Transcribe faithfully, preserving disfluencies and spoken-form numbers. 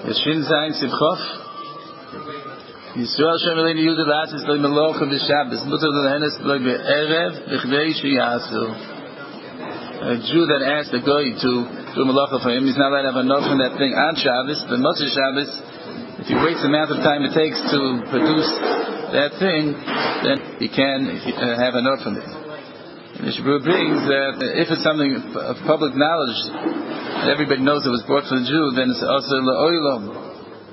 Yishin Zayin Sivchov. Yisrael Shem Eleni Yudah Lasis Loi Melocha B'Shabbos. Mutter L'Henes Loi Be'erev B'Chdei Shiyasu. A Jew that asked a guy to do a malacha for him, he's not allowed to have enough from that thing on Shabbos. But Motzei Shabbos, if he waits the amount of time it takes to produce that thing, then he can uh, have enough from it. And the Shabbat brings that if it's something of public knowledge, everybody knows it was brought for the Jew, then it's also la'olam.